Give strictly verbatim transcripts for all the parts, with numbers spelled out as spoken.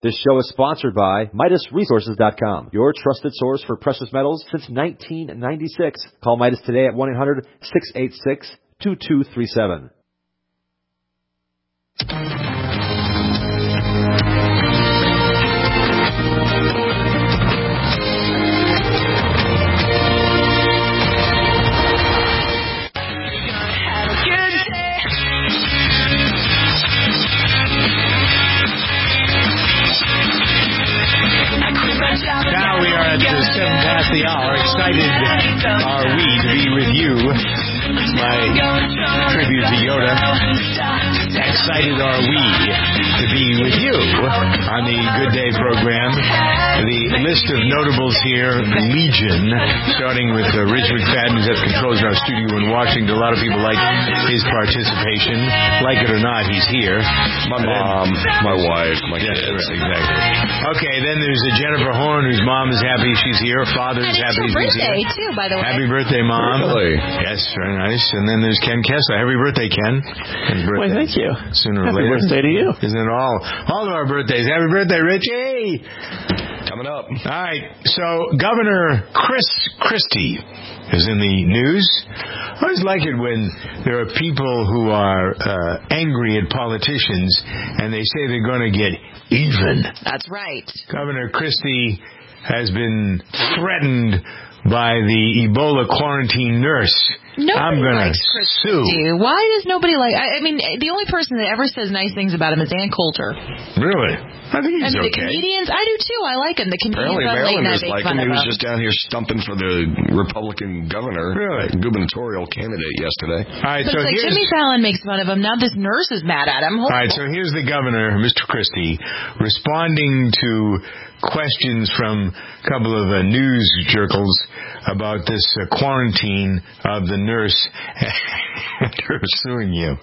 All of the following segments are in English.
This show is sponsored by Midas Resources dot com, your trusted source for precious metals since nineteen ninety-six. Call Midas today at one eight hundred, six eight six, two two three seven. Now we are at the seven past the hour. Excited are we to be with you. It's my tribute to Yoda. Excited are we to be with you on the Good Day program. The list of notables here, legion, starting with uh, Rich McFadden, who's at controls in our studio in Washington. A lot of people like his participation. Like it or not, he's here. My mom, my wife, my yes, kids. Right, exactly. Okay, then there's uh, Jennifer Horn, whose mom is happy she's here. Father is happy she's here. Happy birthday, too, by the way. Happy birthday, Mom. Really? Yes, very nice. And then there's Ken Kessler. Happy birthday, Ken. Happy birthday. Well, thank you. Sooner or Happy later. birthday to you. Isn't it all? All of our birthdays. Happy birthday, Richie. Coming up. All right. So Governor Chris Christie is in the news. I always like it when there are people who are uh, angry at politicians and they say they're going to get even. That's right. Governor Christie has been threatened by the Ebola quarantine nurse. Nobody I'm going to sue. Christie. Why does nobody like... I, I mean, the only person that ever says nice things about him is Ann Coulter. Really? I think he's I mean, okay. the comedians, I do too. I like him. The comedians Apparently on late night Marylanders make like fun him. He of was him. just down here stumping for the Republican governor, really? gubernatorial candidate yesterday. All right, but so it's like here's... Jimmy Fallon makes fun of him. Now this nurse is mad at him. All right, so here's the governor, Mister Christie, responding to questions from a couple of uh, news circles about this uh, quarantine of the nurse. They're suing you.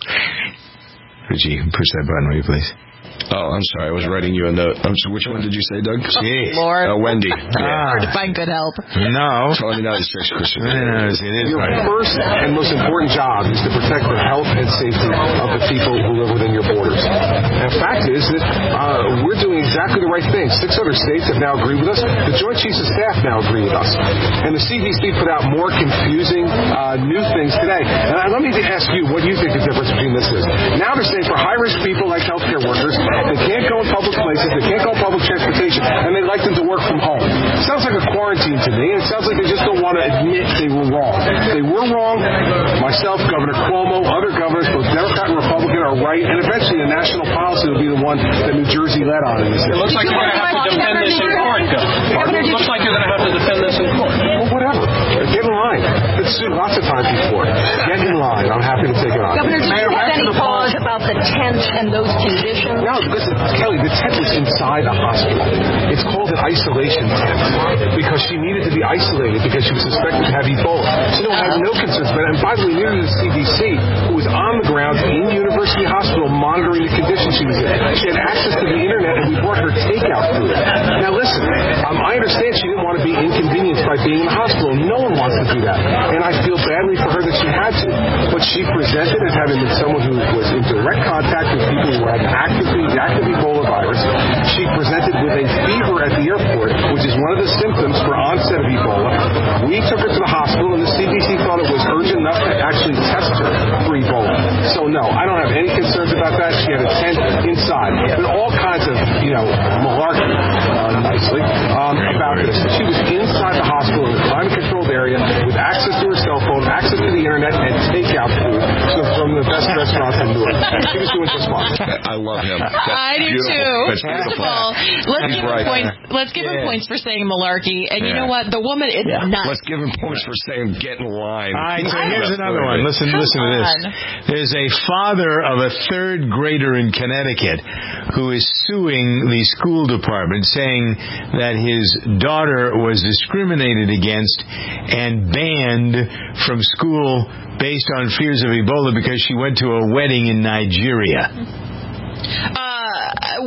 Richie, push that button, will you, please? Oh, I'm sorry. I was writing you a note. I'm sorry, which one did you say, Doug? Oh, Lord. Uh, Wendy. Yeah. Hard to find good help. No. twenty-nine six, Christian. No, it is your right. first and most important job is to protect the health and safety of the people who live within your borders. And the fact is that uh, we're doing exactly the right thing. Six other states have now agreed with us. The Joint Chiefs of Staff now agree with us. And the C D C put out more confusing uh, new things today. And uh, let me ask you what you think the difference between this is. Now they're saying for high-risk people like healthcare workers, they can't go in public places, they can't go in public transportation, and they'd like them to work from home. Sounds like a quarantine to me, and it sounds like they just don't want to admit they were wrong. They were wrong. Myself, Governor Cuomo, other governors, both Democrat and Republican, are right, and eventually the national policy will be the one that New Jersey led on in this issue. It looks like you're going to have to defend this in court, though. It looks like you're going to have to defend this in court. Well, whatever. Get in line. Been sued lots of times before. Get in line. I'm happy to take it on. Governor, did you have any pause about the tent and those conditions? No, listen, Kelly, the tent was inside the hospital. It's called an isolation tent because she needed to be isolated because she was suspected to have Ebola. So no, I have no concerns. But and by the way, neither did the C D C, who was on the ground in University Hospital monitoring the condition she was in. She had access to the internet, and we brought her takeout food. Now listen, um, I understand she didn't want to be inconvenienced by being in the hospital. No one wants to do that. And I feel badly for her that she had to. But she presented as having been someone who was in direct contact with people who had actively, the active Ebola virus. She presented with a fever at the airport, which is one of the symptoms for onset of Ebola. We took her to the hospital, and the C D C thought it was urgent enough to actually test her for Ebola. So no, I don't have any concerns about that. She had a tent inside. But all kinds of, you know, malarkey, uh, nicely, um, about this. She was inside the hospital in a climate-controlled area with access to her cell phone, access to the internet, and takeout food from the best restaurants in Newark. She was doing just fine. I love him. That's I do beautiful. too. That's First beautiful. of all, let's He's give right. him points. Let's give Yeah. him points for saying malarkey. And you Yeah. know what? The woman is Yeah. nuts. Let's give him points for saying get in line. All right, so I here's love another that. one. Listen, Come listen to this. on. There's a father of a third grader in Connecticut who is suing the school department, saying that his daughter was discriminated against and banned from school based on fears of Ebola because she went to a wedding in Nigeria. Uh,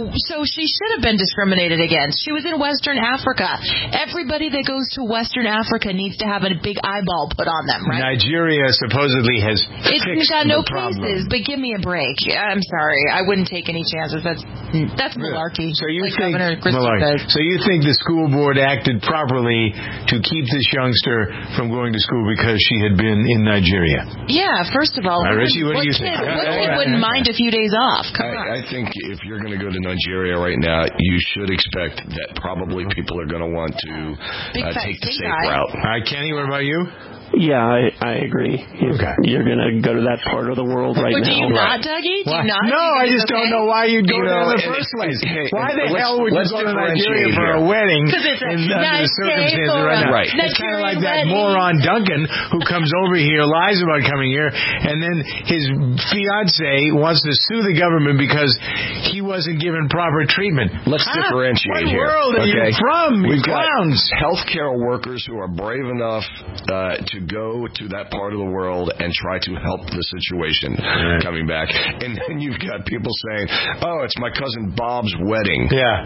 so she should have been discriminated against. She was in Western Africa. Everybody that goes to Western Africa needs to have a big eyeball put on them, right? Nigeria supposedly has It's fixed got no the problem. cases, but give me a break. I'm sorry. I wouldn't take any chances. That's that's malarkey. So you like think Governor Christie malarkey. says. So you think the school board acted properly to keep this youngster from going to school because she had been in Nigeria? Yeah, first of all, Now, Richie, what do you kid, think? What Yeah, kid yeah, wouldn't yeah. mind a few days off? Come on. I, I think if you're going to go to Nigeria right now, you should expect that probably people are going to want to Big uh, fat take the pink safe eye. route. All right, Kenny, what about you? Yeah, I, I agree. If Okay. you're going to go to that part of the world right But now. do you not, Dougie? Do Why? you not? No, Do you I think just it's don't okay? know why you'd go You there know, in the and first it- place. hey, Why the let's- hell would you let's go to Nigeria differentiate for here. a wedding? 'Cause it's a in, under the nice day circumstances for right a now. Right. It's kind of like that Nigerian moron Duncan who comes over here, lies about coming here, and then his fiance wants to sue the government because he wasn't given proper treatment. Let's Huh? differentiate what here. What world are okay? you from, you We've got clowns? healthcare workers who are brave enough uh, to go to that part of the world and try to help the situation Right. coming back. And then you've got people saying, oh, it's my cousin Bob's wedding. Yeah.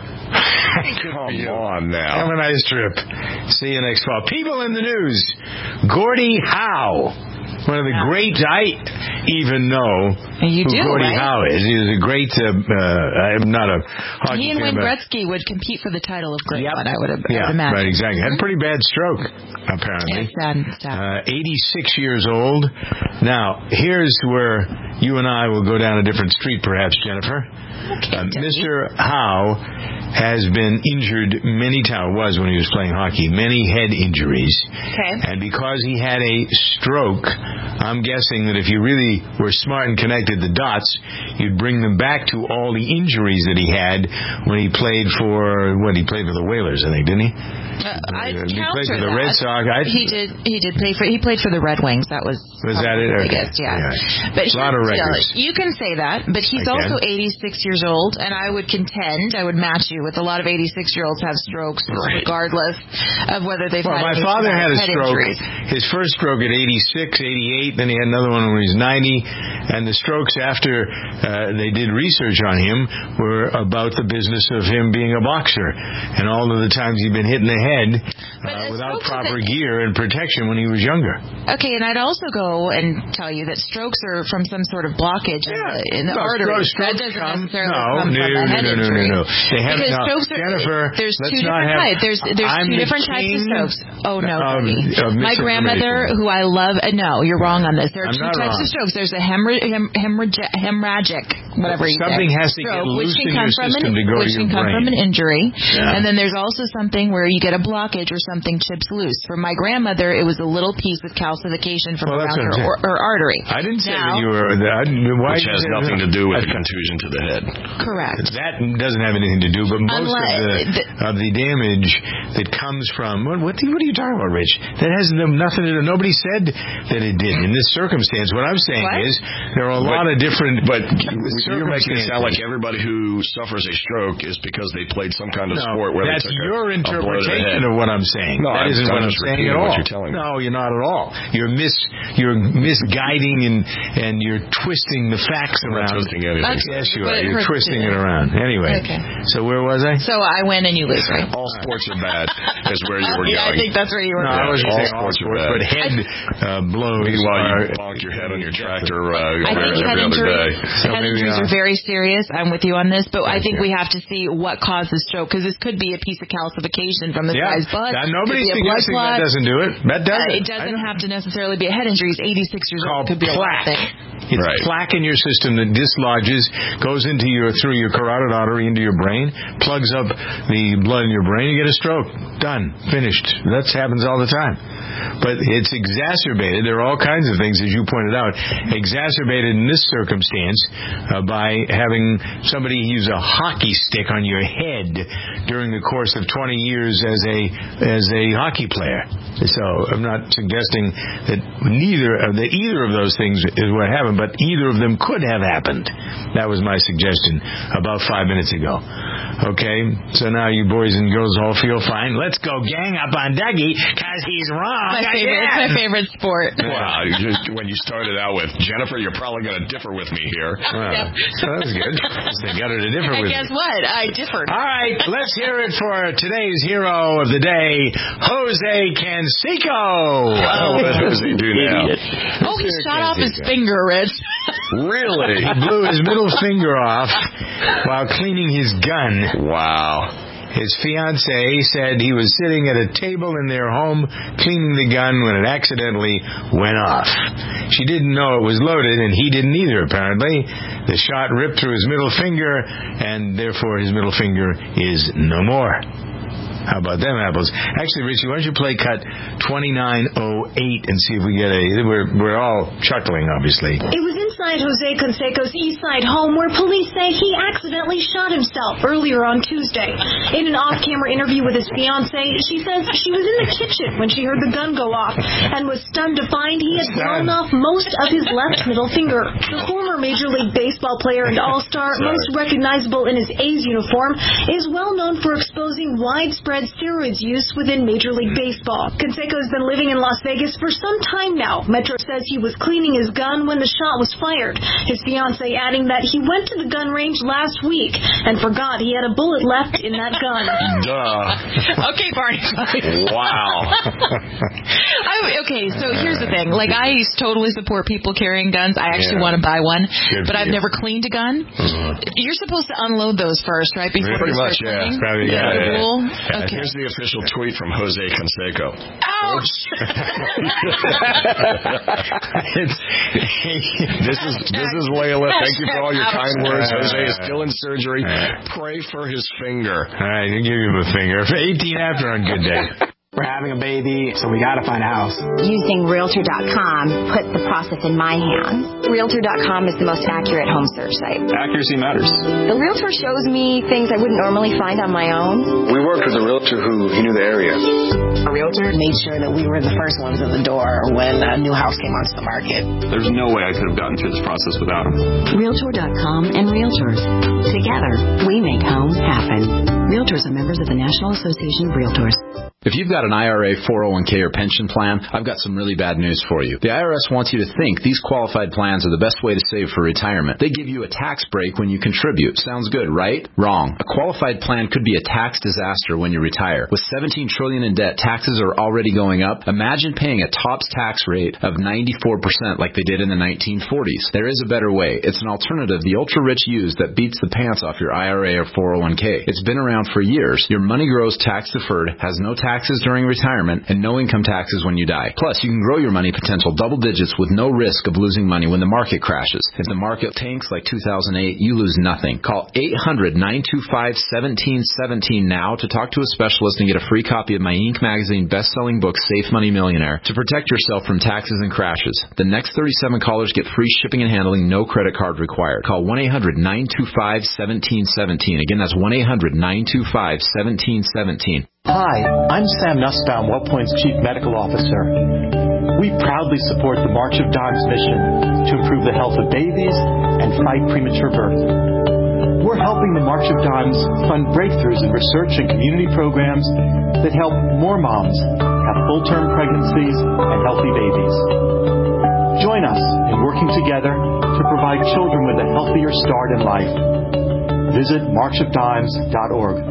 Come on now. Have a nice trip. See you next fall. People in the news. Gordie Howe. One of the great, I even know You who do, Gordie right? Howe is. He was a great, uh, uh, I'm not a hockey He and fan, Wayne but- Gretzky would compete for the title of great Yep. one, I would have Yeah, imagined. right, exactly. Had a pretty bad stroke, Yeah, apparently. sad, sad. Uh, eighty-six years old. Now, here's where you and I will go down a different street, perhaps, Jennifer. Okay, Uh, Dougie. Mister Howe has been injured many times, was when he was playing hockey, many head injuries. Okay. And because he had a stroke, I'm guessing that if you really were smart and connected the dots, you'd bring them back to all the injuries that he had when he played for, what, he played for the Whalers, I think, didn't he? Uh, I he played counter for the that. Red Sox. I, He did. He did play for. He played for the Red Wings. That was. Was that it? I Okay. guess. Yeah. Yeah. But A lot of here's the deal. records. You can say that, but he's I also can. eighty-six years old, and I would contend, I would match you with a lot of eighty-six-year-olds have strokes, Right. regardless of whether they've Well, had my any father had a head stroke. injuries. His first stroke at eighty-six, eighty-eight, then he had another one when he was ninety. And the strokes after uh, they did research on him were about the business of him being a boxer. And all of the times he'd been hit in the head But uh, a without stroke proper isn't- gear and protection when he was younger. Okay, and I'd also go and tell you that strokes are from some sort of blockage in the, in the No, arteries. strokes- That strokes doesn't come- necessarily no, come no, from a head no, no, no, injury. no, no. They have- because no, strokes are, Jennifer, there's let's two not different have- types. There's there's I'm two the different types of king strokes. Oh no, of- Dougie. of My grandmother, misinformation. who I love, uh, no, you're wrong on this. There are I'm two not types wrong. of strokes. There's a hemorrh- hem- hemorrhage- hemorrhagic, whatever you Something say, has to get stroke, which loose can in come your from system an, to go to which your can come brain. from an injury, Yeah. and then there's also something where you get a blockage or something chips loose. For my grandmother, it was a little piece of calcification from Well, that's around what I'm her, saying. or, her artery. I didn't say Now- that you were. I, why Which you has say nothing that? to do with the Okay. contusion to the head. Correct. That doesn't have anything to do, but most Unless- of the, the- of the damage that comes from what what, what are you talking about, Rich? That has no, nothing to do. Nobody said that it did in this circumstance. What I'm saying What? is there are a lot of different. But you're making it sound like circumstances. everybody who suffers a stroke is because they played some kind of No, sport where that's they took your a, a blow to the interpretation head. of what I'm saying. No, that I'm- isn't I'm what I'm just saying at repeating all. what you're telling me. No, you're not at all. You're mis you're misguiding and and you're twisting the facts I'm not around. twisting anything. That's- Yes, you but are. it You're hurts twisting to- it around. Anyway, Okay. so where was I? So I win and you lose, right? All sports are bad is where you were Yeah, I going. think that's where you were No, I going. wasn't all saying all sports are sports, bad. but head uh, blows Meanwhile, are. you bonk your head on your tractor uh, I every, think head every other injuries, day. So head maybe, injuries uh, are very serious. I'm with you on this, but I think you. we have to see what caused the stroke because this could be a piece of calcification from this Yeah, guy's butt. now, nobody's could be a blood suggesting clot. that doesn't do it. That does Uh, it. it doesn't have to necessarily be a head injury. He's eighty-six years old. Called It could be a lot of plaque. things. It's Right. plaque in your system that dislodges, goes into your through your carotid artery into your brain, plugs up the blood in your brain. You get a stroke. Done. Finished. That happens all the time. But it's exacerbated. There are all kinds of things, as you pointed out, exacerbated in this circumstance uh, by having somebody use a hockey stick on your head during the course of twenty years as a as a hockey player. So I'm not suggesting that neither of the either of those things is what happened, but either of them could have happened. That was my suggestion about five minutes ago. Okay, so now you boys and girls all feel fine. Let's go gang up on Dougie because he's wrong. My favorite, it's my favorite sport. Wow, you just, when you started out with Jennifer, you're probably going to differ with me here. Well, Yep. So that was good. They got it a different And way. guess what? I differed. All right, let's hear it for today's hero of the day, Jose Canseco. Oh, what does he do now? Oh, he shot off his finger, Rich. Really? He blew his middle finger off while cleaning his gun. Wow. His fiancée said he was sitting at a table in their home cleaning the gun when it accidentally went off. She didn't know it was loaded, and he didn't either, apparently. The shot ripped through his middle finger, and therefore his middle finger is no more. How about them apples? Actually, Richie, why don't you play cut twenty-nine oh eight and see if we get a... We're, we're all chuckling, obviously. It was inside Jose Canseco's Eastside home where police say he accidentally shot himself earlier on Tuesday. In an off-camera interview with his fiancée, she says she was in the kitchen when she heard the gun go off and was stunned to find he had blown off most of his left middle finger. The former Major League Baseball player and all-star, most recognizable in his A's uniform, is well known for exposing widespread steroids use within Major League Baseball. Canseco has been living in Las Vegas for some time now. Metro says he was cleaning his gun when the shot was fired. His fiancée adding that he went to the gun range last week and forgot he had a bullet left in that gun. Duh. Okay, Barney. Wow. I, okay, so here's the thing. Like, I totally support people carrying guns. I actually Yeah. want to buy one, Good but for I've you. never cleaned a gun. Mhm. You're supposed to unload those first, right? Before Pretty you start much, yeah. cleaning? Probably, Is that yeah, the yeah. rule? Yeah. Okay. Here's the official tweet from Jose Canseco. Ouch! It's- This is this is Layla. Thank you for all your kind words. Jose is still in surgery. Right. Pray for his finger. All right, I'll give him a finger. For eighteen after on good day. We're having a baby, so we got to find a house. Using Realtor dot com put the process in my hands. Realtor dot com is the most accurate home search site. Accuracy matters. The Realtor shows me things I wouldn't normally find on my own. We worked with a realtor who he knew the area. A realtor made sure that we were the first ones at the door when a new house came onto the market. There's no way I could have gotten through this process without him. Realtor dot com and Realtors. Together, we make home happen. Realtors are members of the National Association of Realtors. If you've got an I R A, four oh one k, or pension plan, I've got some really bad news for you. The I R S wants you to think these qualified plans are the best way to save for retirement. They give you a tax break when you contribute. Sounds good, right? Wrong. A qualified plan could be a tax disaster when you retire. With seventeen trillion dollars in debt, taxes are already going up. Imagine paying a TOPS tax rate of ninety-four percent like they did in the nineteen forties. There is a better way. It's an alternative the ultra-rich use that beats the pants off your I R A or four oh one k. It's been around for years. Your money grows tax-deferred, has no tax taxes during retirement, and no income taxes when you die. Plus, you can grow your money potential double digits with no risk of losing money when the market crashes. If the market tanks like two thousand eight, you lose nothing. Call eight hundred, nine two five, one seven one seven now to talk to a specialist and get a free copy of my Inc magazine best-selling book, Safe Money Millionaire, to protect yourself from taxes and crashes. The next thirty-seven callers get free shipping and handling, no credit card required. Call one eight hundred, nine two five, one seven one seven. Again, that's one eight hundred, nine two five, one seven one seven. Hi, I'm Sam Nussbaum, WellPoint's Chief Medical Officer. We proudly support the March of Dimes mission to improve the health of babies and fight premature birth. We're helping the March of Dimes fund breakthroughs in research and community programs that help more moms have full-term pregnancies and healthy babies. Join us in working together to provide children with a healthier start in life. Visit march of dimes dot org.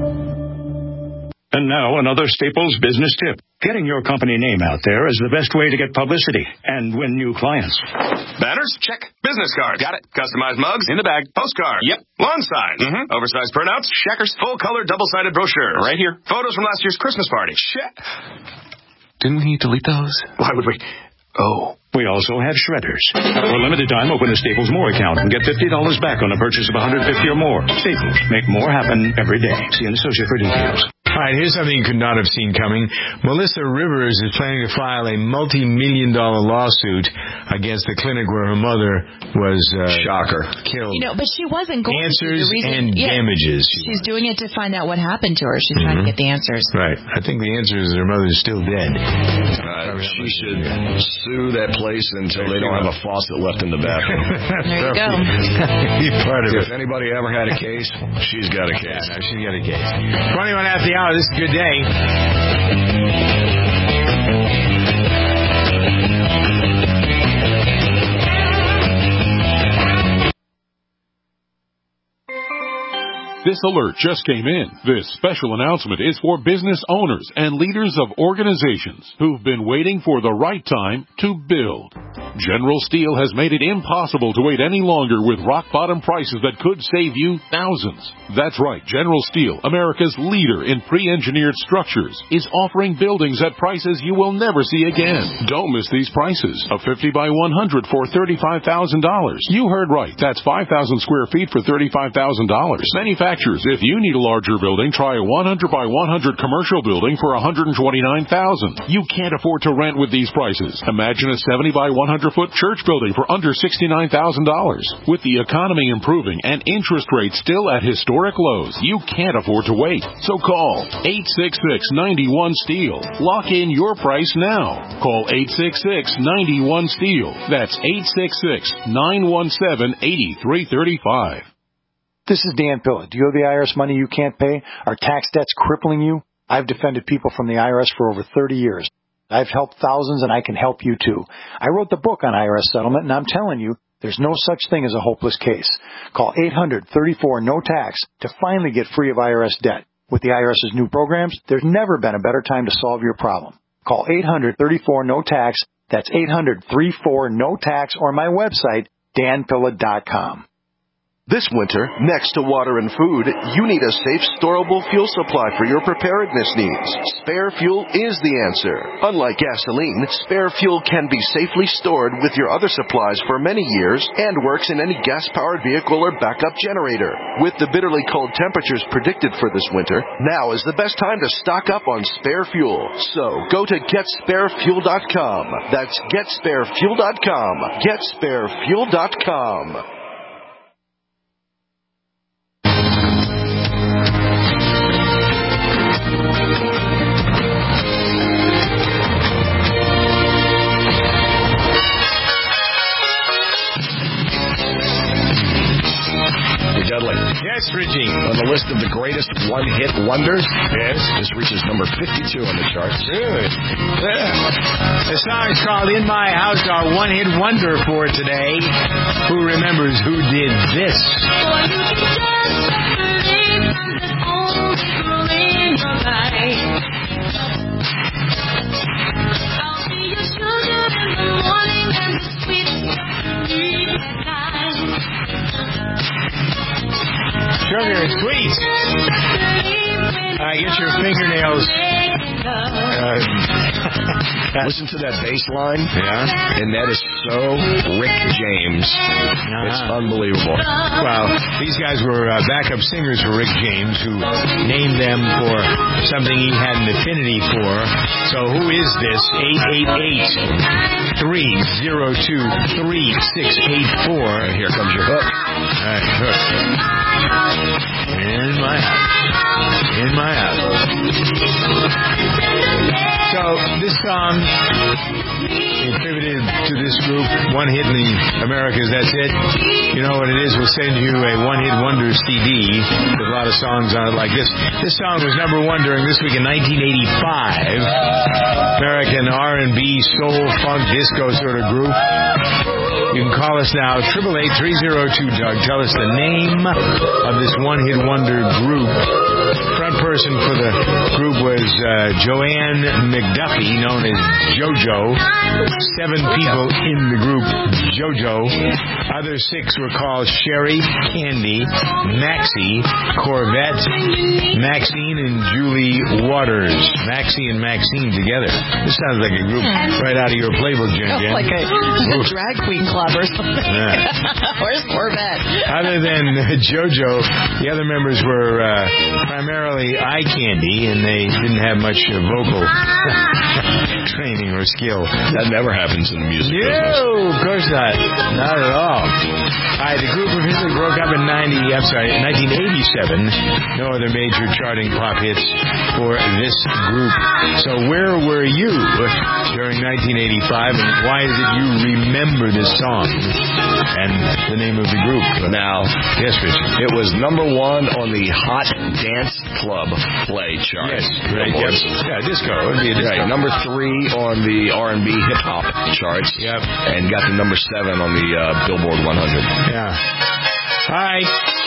And now another Staples business tip. Getting your company name out there is the best way to get publicity and win new clients. Banners? Check. Business cards? Got it. Customized mugs? In the bag. Postcard? Yep. Lawn signs? Mm-hmm. Oversized printouts? Checkers? Full-color double-sided brochures? Right here. Photos from last year's Christmas party? Check. Didn't we delete those? Why would we? Oh. We also have shredders. For a limited time, open a Staples More account and get fifty dollars back on a purchase of one hundred fifty dollars or more. Staples. Make more happen every day. See an associate for details. All right, here's something you could not have seen coming. Melissa Rivers is planning to file a multi-million dollar lawsuit against the clinic where her mother was uh, shocker killed. You know, but she wasn't going answers to. The reason, and yeah, damages. She's doing it to find out what happened to her. She's mm-hmm. trying to get the answers. Right. I think the answer is her mother's still dead. Uh, she should sue that place until they don't have a faucet left in the bathroom. There you go. Be part of if it. anybody ever had a case, she's got a case. Yeah, no, she's got a case. twenty-one after the hour. This is a good day. This alert just came in. This special announcement is for business owners and leaders of organizations who've been waiting for the right time to build. General Steel has made it impossible to wait any longer with rock-bottom prices that could save you thousands. That's right. General Steel, America's leader in pre-engineered structures, is offering buildings at prices you will never see again. Don't miss these prices. A fifty by one hundred for thirty-five thousand dollars. You heard right. That's five thousand square feet for thirty-five thousand dollars. Manufacturers, if you need a larger building, try a one hundred by one hundred commercial building for one hundred twenty-nine thousand dollars. You can't afford to rent with these prices. Imagine a seventy by one hundred foot church building for under sixty-nine thousand dollars. With the economy improving and interest rates still at historic lows, you can't afford to wait. So call eight six six, nine one, STEEL. Lock in your price now. Call eight six six, nine one, STEEL. That's eight six six, nine one seven, eight three three five. This is Dan Pilla. Do you owe the I R S money you can't pay? Are tax debts crippling you? I've defended people from the I R S for over thirty years. I've helped thousands, and I can help you too. I wrote the book on I R S settlement, and I'm telling you, there's no such thing as a hopeless case. Call eight hundred, thirty-four, no tax to finally get free of I R S debt. With the IRS's new programs, there's never been a better time to solve your problem. Call eight hundred, thirty-four, no tax. That's eight hundred, thirty-four, no tax, or my website, dan pilla dot com. This winter, next to water and food, you need a safe, storable fuel supply for your preparedness needs. Spare fuel is the answer. Unlike gasoline, spare fuel can be safely stored with your other supplies for many years and works in any gas-powered vehicle or backup generator. With the bitterly cold temperatures predicted for this winter, now is the best time to stock up on spare fuel. So, go to get spare fuel dot com. That's get spare fuel dot com. get spare fuel dot com. Dudley. Yes, Richie. On the list of the greatest one-hit wonders, yes, this reaches number fifty-two on the charts. Really? Yeah. The song is called In My House, our one-hit wonder for today. Who remembers who did this? Sugar and sweet. I get your fingernails. Uh, Listen to that bass line. Yeah. And that is so Rick James. Uh-huh. It's unbelievable. Well, these guys were uh, backup singers for Rick James, who named them for something he had an affinity for. So who is this? eight eight eight, three oh two, three six eight four. And here comes your hook. All right, hook. In my house. In my house. So, this song, attributed to this group, one hit in the Americas, that's it. You know what it is, we'll send you a one-hit wonder C D with a lot of songs on it like this. This song was number one during this week in nineteen eighty-five. American R and B, soul, funk, disco sort of group. You can call us now, eight eight eight, three oh two, Doug. Tell us the name of this one-hit wonder group. Front person for the group was uh, Joanne McDuffie, known as JoJo. Seven people in the group JoJo. Other six were called Sherry, Candy, Maxie, Corvette, Maxine, and Julie Waters. Maxie and Maxine together. This sounds like a group right out of your playbook, Jen. Sounds like a, a drag queen club or something. Yeah. Where's Corvette? Other than JoJo, the other members were uh, primarily eye candy, and they didn't have much uh, vocal training or skill. That never happens in the music no, business. No, of course not. Not at all. All right, the group officially broke up in ninety. I'm sorry, nineteen eighty-seven. No other major charting pop hits for this group. So where were you during nineteen eighty-five, and why is it you remember this song and the name of the group? Now, yes, Rich. It was number one on the Hot Dance Club Play chart. Yes, right. Yep. Yeah, disco. It would be a disco. Right, number three on the R and B hip hop charts. Yep. And got to number seven on the uh, Billboard one hundred. Yeah. All right.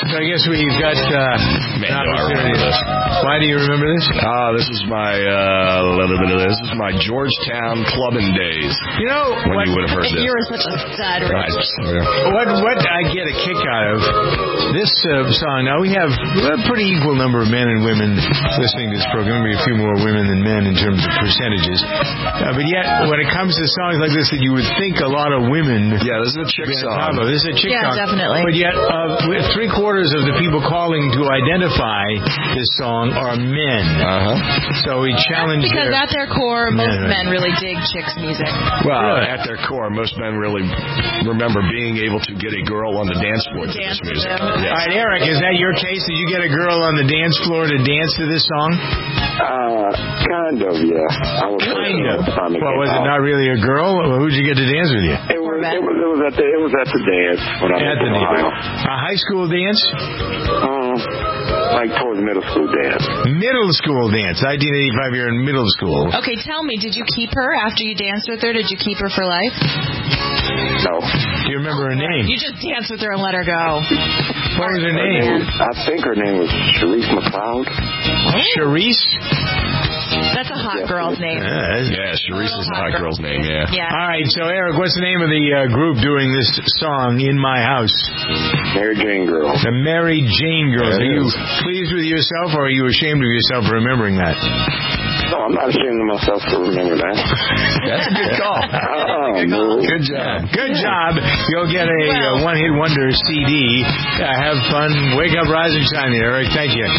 So I guess we've got uh, Man, an do I remember opportunity. this. Why do you remember this? Ah, this is my uh, little bit of this. This is my Georgetown clubbing days. You know, when what, you would have heard this. You were such a stud. Right. What what I get a kick out of this uh, song. Now we have a pretty equal number of men and women listening to this program. Maybe a few more women than men in terms of percentages. Uh, but yet, when it comes to songs like this, that you would think a lot of women. Yeah, this is a chick song. This is a chick Yeah, song. definitely. But yet, uh, with three quarters of the people calling to identify this song are men. Uh-huh. So we challenge Because their... at their core, most Yeah. men really dig chicks' music. Well, Really? at their core, most men really remember being able to get a girl on the dance floor to this music. All Yes. right, Eric, is that your case? Did you get a girl on the dance floor to dance to this song? Uh, kind of, yeah. I was Kind of. Well, Well, was it not really a girl? Well, who'd you get to dance with you? It was, it was, it was at the, it was at the dance when I At was the in Ohio. dance. A high school dance? Um, like towards middle school dance. Middle school dance. nineteen eighty-five, you're in middle school. Okay, tell me, did you keep her after you danced with her? Did you keep her for life? No. Do you remember her name? You just danced with her and let her go. What was her Her name? name was, I think her name was Sharice McLeod. Sharice? That's a hot girl's name. Yeah, Yeah, Sharice is a hot girl's name, yeah. Yeah. All right, so Eric, what's the name of the uh, group doing this song, In My House? Mary Jane Girl. The Mary Jane Girls. That Are you is. pleased with yourself, or are you ashamed of yourself for remembering that? No, I'm not ashamed of myself to remember that. That's a good call. Oh, no. Good job. Good job. You'll get a uh, one-hit wonder C D. Uh, have fun. Wake up, rise and shine, Eric. Thank you.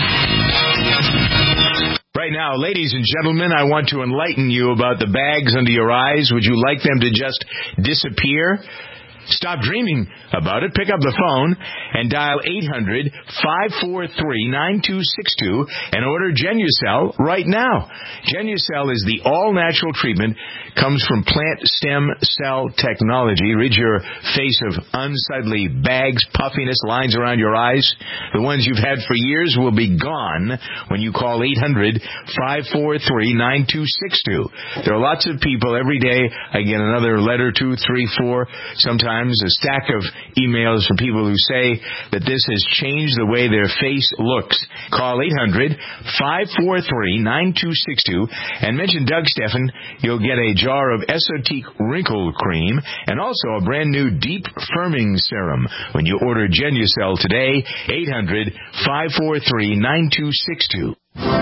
Right now, ladies and gentlemen, I want to enlighten you about the bags under your eyes. Would you like them to just disappear? Stop dreaming about it. Pick up the phone and dial eight hundred, five four three, nine two six two and order Genucel right now. Genucel is the all-natural treatment, comes from plant stem cell technology. Rid your face of unsightly bags, puffiness, lines around your eyes. The ones you've had for years will be gone when you call eight hundred, five four three, nine two six two. There are lots of people every day. I get another letter, two, three, four, sometimes a stack of emails from people who say that this has changed the way their face looks. Call eight hundred, five four three, nine two six two and mention Doug Steffen. You'll get a jar of Esotique Wrinkle Cream and also a brand new Deep Firming Serum when you order Genucel today. eight hundred, five four three, nine two six two.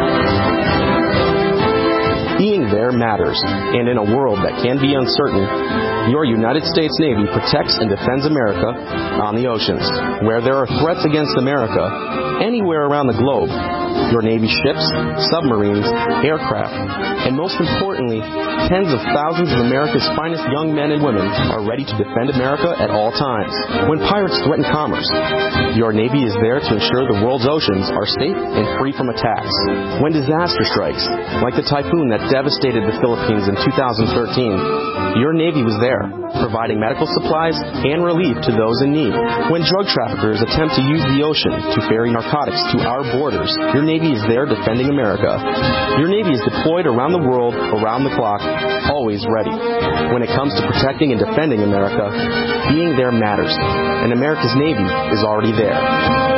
Being there matters, and in a world that can be uncertain, your United States Navy protects and defends America on the oceans. Where there are threats against America, anywhere around the globe, your Navy ships, submarines, aircraft, and most importantly, tens of thousands of America's finest young men and women are ready to defend America at all times. When pirates threaten commerce, your Navy is there to ensure the world's oceans are safe and free from attacks. When disaster strikes, like the typhoon that devastated the Philippines in two thousand thirteen, your Navy was there, providing medical supplies and relief to those in need. When drug traffickers attempt to use the ocean to ferry narcotics to our borders, your Navy is there defending America. Your Navy is deployed around the world, around the clock, always ready. When it comes to protecting and defending America, being there matters, and America's Navy is already there.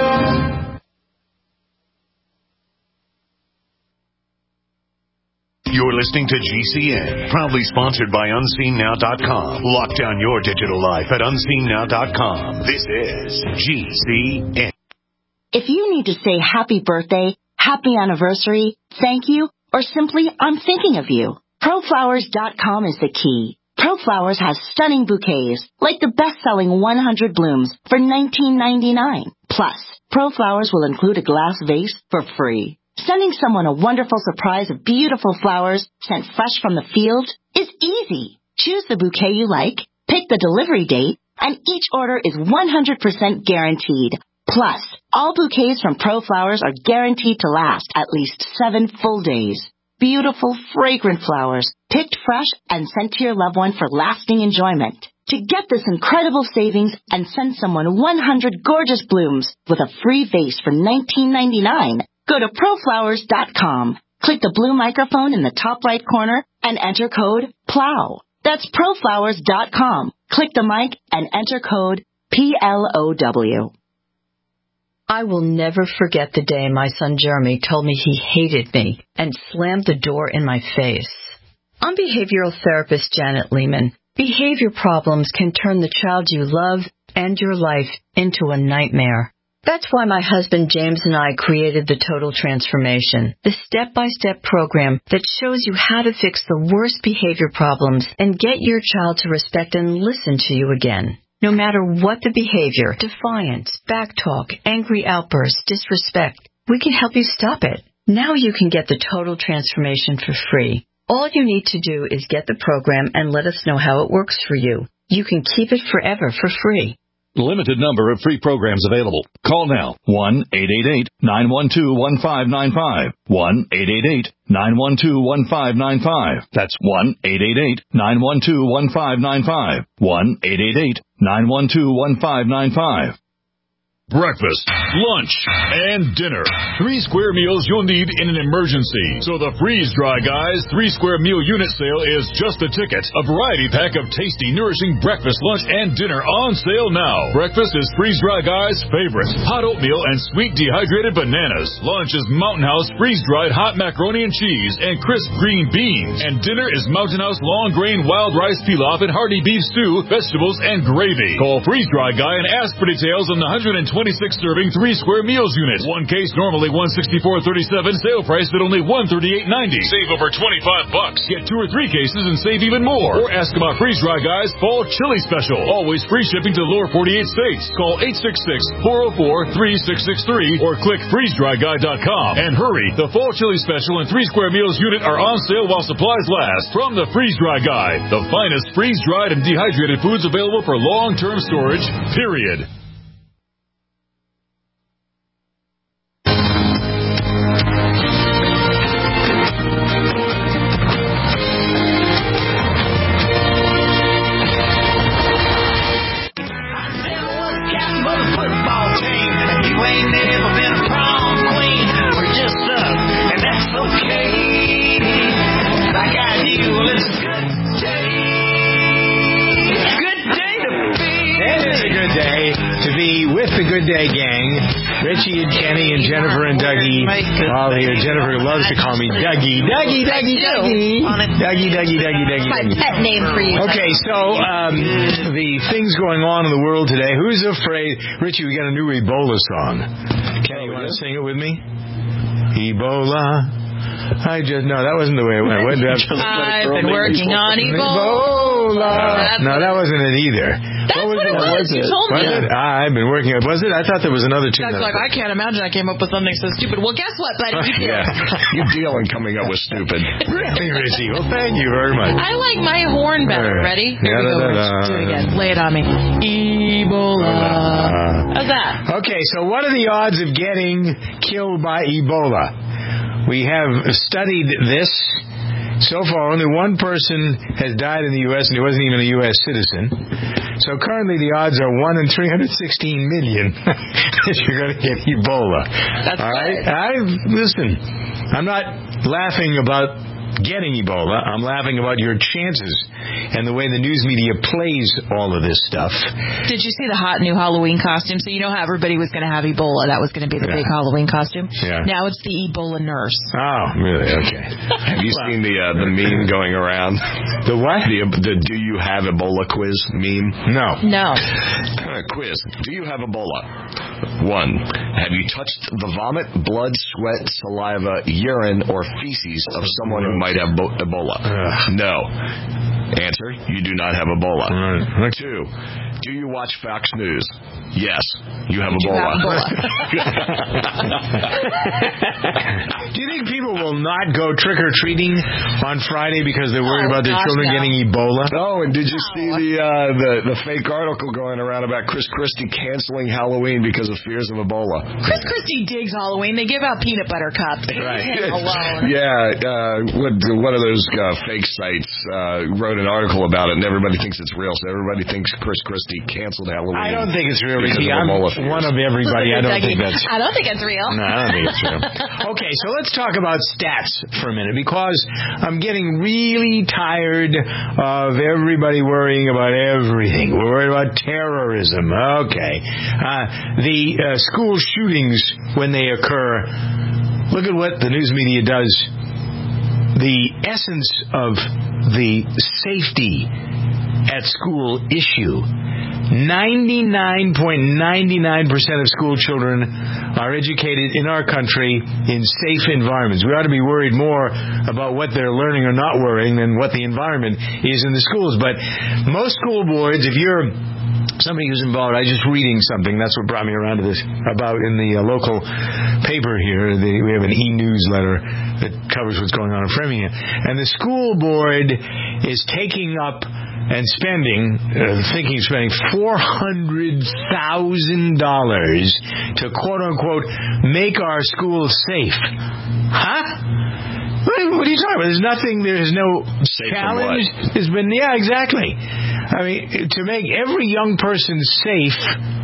You're listening to G C N, proudly sponsored by unseen now dot com. Lock down your digital life at unseen now dot com. This is G C N. If you need to say happy birthday, happy anniversary, thank you, or simply I'm thinking of you, pro flowers dot com is the key. ProFlowers has stunning bouquets, like the best-selling one hundred blooms for nineteen ninety-nine. Plus, ProFlowers will include a glass vase for free. Sending someone a wonderful surprise of beautiful flowers sent fresh from the field is easy. Choose the bouquet you like, pick the delivery date, and each order is one hundred percent guaranteed. Plus, all bouquets from ProFlowers are guaranteed to last at least seven full days. Beautiful, fragrant flowers, picked fresh and sent to your loved one for lasting enjoyment. To get this incredible savings and send someone one hundred gorgeous blooms with a free vase for nineteen ninety-nine, go to pro flowers dot com. Click the blue microphone in the top right corner and enter code PLOW. That's pro flowers dot com. Click the mic and enter code P L O W. I will never forget the day my son Jeremy told me he hated me and slammed the door in my face. I'm behavioral therapist Janet Lehman. Behavior problems can turn the child you love and your life into a nightmare. That's why my husband James and I created the Total Transformation, the step-by-step program that shows you how to fix the worst behavior problems and get your child to respect and listen to you again. No matter what the behavior, defiance, backtalk, angry outbursts, disrespect, we can help you stop it. Now you can get the Total Transformation for free. All you need to do is get the program and let us know how it works for you. You can keep it forever for free. Limited number of free programs available. Call now. one eight eight eight, nine one two, one five nine five. one eight eight eight, nine one two, one five nine five. That's one eight eight eight, nine one two, one five nine five. one eight eight eight, nine one two, one five nine five. Breakfast, lunch, and dinner. Three square meals you'll need in an emergency. So the Freeze Dry Guys three square meal unit sale is just a ticket. A variety pack of tasty, nourishing breakfast, lunch, and dinner on sale now. Breakfast is Freeze Dry Guys' favorite. Hot oatmeal and sweet dehydrated bananas. Lunch is Mountain House freeze-dried hot macaroni and cheese and crisp green beans. And dinner is Mountain House long-grain wild rice pilaf and hearty beef stew, vegetables, and gravy. Call Freeze Dry Guy and ask for details on the one hundred twenty-six serving three square meals unit. One case normally one sixty-four thirty-seven, sale price at only one thirty-eight ninety. Save over twenty-five bucks. Get two or three cases and save even more. Or ask about Freeze Dry Guys Fall Chili Special. Always free shipping to the lower forty-eight states. Call eight six six, four oh four, three six six three or click freeze dry guy dot com. And hurry, the Fall Chili Special and three square meals unit are on sale while supplies last. From the Freeze Dry Guy, the finest freeze-dried and dehydrated foods available for long-term storage, period. Good day, gang. Richie and Kenny and Jennifer and Dougie all here. Jennifer loves to call me Dougie. Dougie, Dougie, Dougie. Dougie, Dougie, Dougie, Dougie. My pet name for you. Okay, so um, the things going on in the world today. Who's afraid? Richie, we got a new Ebola song. Kenny, you want to sing it with me? Ebola. I just, no, that wasn't the way it went. What, I've been working on Ebola. Ebola. No, that wasn't it either. That's what, what it was. was you told was me. It? I've been working on it. Was it? I thought there was another tune. That's like, I can't imagine I came up with something so stupid. Well, guess what, buddy? You yeah. You're dealing coming up with stupid. Really, Richie? Well, thank you very much. I like my horn better. Ready? Here we go. Let's do it again. Lay it on me. Ebola. How's that? Okay, so what are the odds of getting killed by Ebola? We have studied this. So far, only one person has died in the U S, and he wasn't even a U S citizen. So currently, the odds are one in three hundred sixteen million that you're going to get Ebola. That's all right. I listen. I'm not laughing about getting Ebola. I'm laughing about your chances and the way the news media plays all of this stuff. Did you see the hot new Halloween costume? So you know how everybody was going to have Ebola. That was going to be the yeah. big Halloween costume. Yeah. Now it's the Ebola nurse. Oh, really? Okay. Have you well, seen the uh, the meme going around? The what? The, the Do You Have Ebola quiz meme? No. No. Uh, quiz. Do you have Ebola? One. Have you touched the vomit, blood, sweat, saliva, urine, or feces of someone who might have bo- Ebola? Ugh. No. Answer, you do not have Ebola. Right. Two, do you watch Fox News? Yes, you have you Ebola. Have Ebola. Do you think people will not go trick-or-treating on Friday because they're worried oh, about their gosh, children no. getting Ebola? Oh, and did you see the, uh, the the fake article going around about Chris Christie canceling Halloween because of fears of Ebola? Chris Christie digs Halloween. They give out peanut butter cups. Right. Leave him alone. Yeah, uh, what, one of those uh, fake sites uh, wrote an article about it, and everybody thinks it's real, so everybody thinks Chris Christie he canceled Halloween. I don't think it's real, Ricky. because of I'm Ebola fears. one of everybody. I don't think that's... I don't think it's real. No, I don't think it's real. Okay, so let's talk about stats for a minute, because I'm getting really tired of everybody worrying about everything. We're worried about terrorism. Okay. Uh, the uh, school shootings, when they occur, look at what the news media does. The essence of the safety at school issue. ninety-nine point nine nine percent of school children are educated in our country in safe environments. We ought to be worried more about what they're learning or not learning than what the environment is in the schools. But most school boards, if you're somebody who's involved, I was just reading something, that's what brought me around to this, about in the uh, local paper here, the, we have an e-newsletter that covers what's going on in Framingham, and the school board is taking up and spending, uh, thinking of spending four hundred thousand dollars to quote-unquote make our schools safe. Huh? What are you talking about? There's nothing, there's no Safe challenge. There's been, yeah, exactly. I mean, to make every young person safe,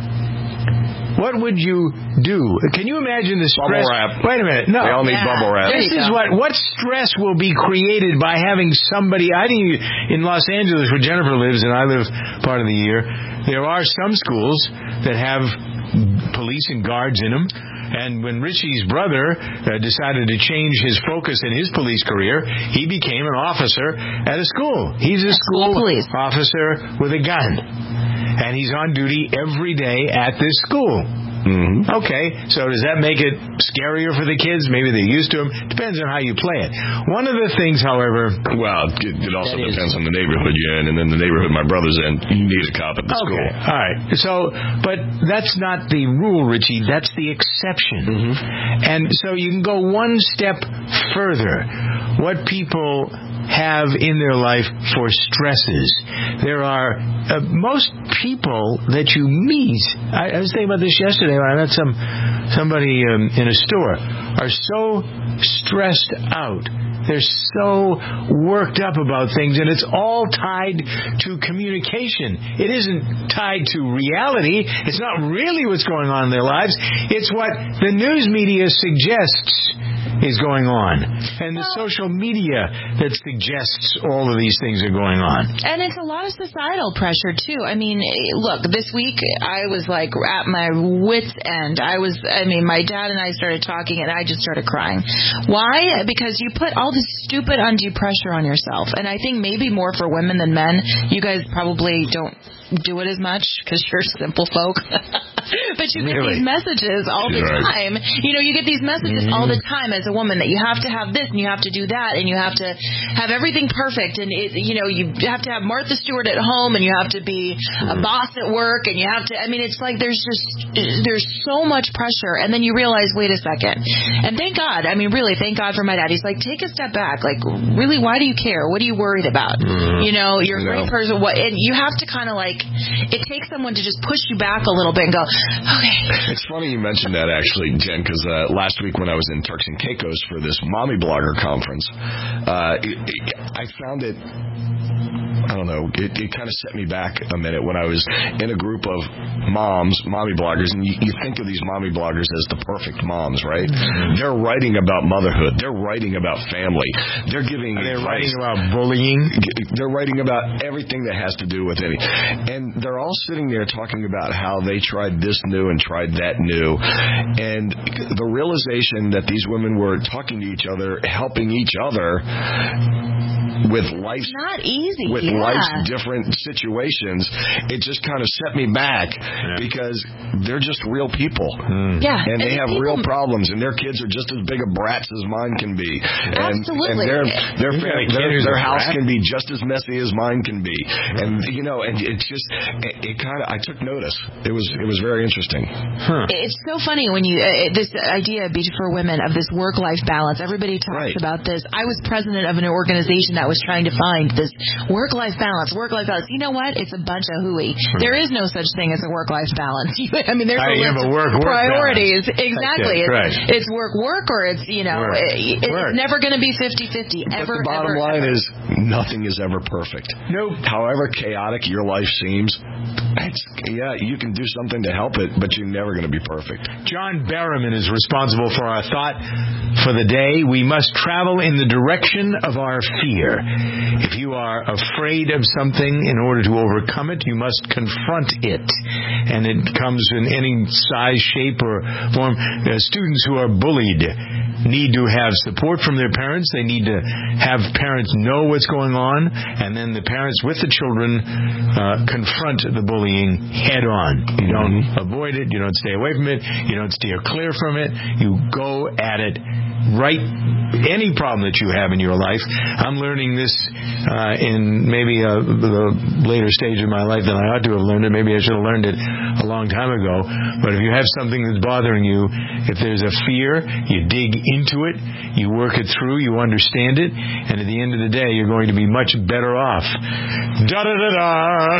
what would you do? Can you imagine the stress? Bubble wrap. Wait a minute. No. They all need Yeah. bubble wrap. This is what, what stress will be created by having somebody, I think in Los Angeles where Jennifer lives and I live part of the year, there are some schools that have police and guards in them. And when Richie's brother uh, decided to change his focus in his police career, he became an officer at a school. He's a school, school police. officer with a gun. And he's on duty every day at this school. Mm-hmm. Okay, so does that make it scarier for the kids? Maybe they're used to them. Depends on how you play it. One of the things, however... Well, it, it also depends on the neighborhood you're in, and then the neighborhood my brother's in, you need a cop at the okay, school. all right. So, but that's not the rule, Richie. That's the exception. Mm-hmm. And so you can go one step further. What people have in their life for stresses. There are uh, most people that you meet. I, I was thinking about this yesterday when I met some somebody um, in a store. Are so stressed out. They're so worked up about things, and it's all tied to communication. It isn't tied to reality. It's not really what's going on in their lives. It's what the news media suggests is going on, and the social media that suggests all of these things are going on. And it's a lot of societal pressure, too. I mean, look, this week I was like at my wit's end. I was, I mean, my dad and I started talking, and I just started crying. Why? Because you put all this stupid undue pressure on yourself, and I think maybe more for women than men. You guys probably don't do it as much because you're simple folk. But you get really? these messages all the Right. time. You know, you get these messages mm-hmm. all the time as a woman that you have to have this and you have to do that and you have to have everything perfect, and it, you know, you have to have Martha Stewart at home and you have to be a boss at work, and you have to, I mean, it's like there's just, there's so much pressure, and then you realize, wait a second. And thank God, I mean, really, thank God for my dad. He's like, take a step back. Like, really, why do you care? What are you worried about? Mm-hmm. You know, you're a great No. person. What, and you have to kind of like, it takes someone to just push you back a little bit and go, okay. It's funny you mentioned that, actually, Jen, because uh, last week when I was in Turks and Caicos for this mommy blogger conference, uh, it, it, I found it, I don't know, it, it kind of set me back a minute when I was in a group of moms, mommy bloggers, and you, you think of these mommy bloggers as the perfect moms, right? Mm-hmm. They're writing about motherhood. They're writing about family. They're giving They're advice. writing about bullying. They're writing about everything that has to do with it. And they're all sitting there talking about how they tried this new and tried that new. And the realization that these women were talking to each other, helping each other with life's not easy. with yeah. life's different situations, it just kind of set me back yeah. because they're just real people. Mm. Yeah. And, and they have people, real problems, and their kids are just as big of brats as mine can be. And, absolutely. And their their, their, their, their house brat? can be just as messy as mine can be. Mm. And you know, and it just it, it kind of I took notice. It was it was very interesting. Huh. It's so funny when you uh, this idea for women of this work-life balance. Everybody talks right. about this. I was president of an organization that was trying to find this work-life balance. Work-life balance. You know what? It's a bunch of hooey. There is no such thing as a work-life balance. I mean, there's a I list a of work, work priorities. Balance. Exactly. Okay, it's, right. it's work-work, or it's you know, it, it's never going to be fifty-fifty. Ever. But the bottom ever, line ever. is nothing is ever perfect. Nope. However chaotic your life seems, It's, yeah, you can do something to help it, but you're never going to be perfect. John Barrowman is responsible for our thought for the day. We must travel in the direction of our fear. If you are afraid of something, in order to overcome it, you must confront it. And it comes in any size, shape, or form. Uh, students who are bullied need to have support from their parents. They need to have parents know what's going on, and then the parents with the children uh, confront the bullying head on. You don't mm-hmm. avoid it. You don't stay away from it. You don't steer clear from it. You go at it right. Any problem that you have in your life. I'm learning this uh, in maybe a, a later stage of my life than I ought to have learned it. Maybe I should have learned it a long time ago. But if you have something that's bothering you, if there's a fear, you dig into it, you work it through, you understand it, and at the end of the day, you're going to be much better off. Da-da-da-da!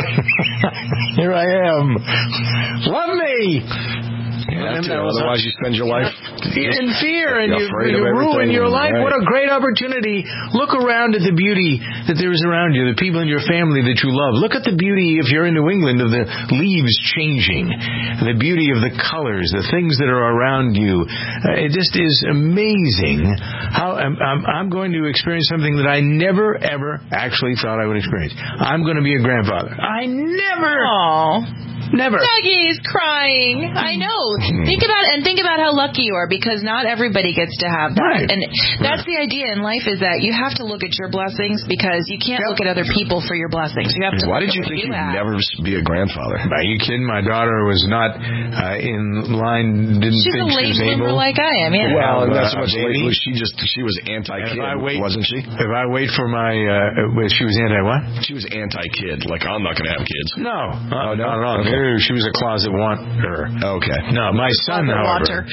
Here I am. Love me! You have to, otherwise you spend your life in fear and you, you ruin your life. Right. What a great opportunity. Look around at the beauty that there is around you, the people in your family that you love. Look at the beauty, if you're in New England, of the leaves changing, the beauty of the colors, the things that are around you. Uh, it just is amazing how I'm, I'm, I'm going to experience something that I never, ever actually thought I would experience. I'm going to be a grandfather. I never... Aww. Never. Dougie's crying. I know. Think about and think about how lucky you are, because not everybody gets to have that. Right. And that's right. The idea in life, is that you have to look at your blessings, because you can't yep. look at other people for your blessings. You have to. Why look did you at think you you'd have. never be a grandfather? Are you kidding? My daughter was not uh, in line. Didn't She's think a late she was bloomer able. like I am. Yeah. Well, and uh, not so much late. She just she was anti-kid, wait, wasn't she? If I wait for my, uh, she was anti what? She was anti-kid. Like, I'm not going to have kids. No, oh, no, not at all. Okay. She was a closet wanter. Okay. No, my son, however.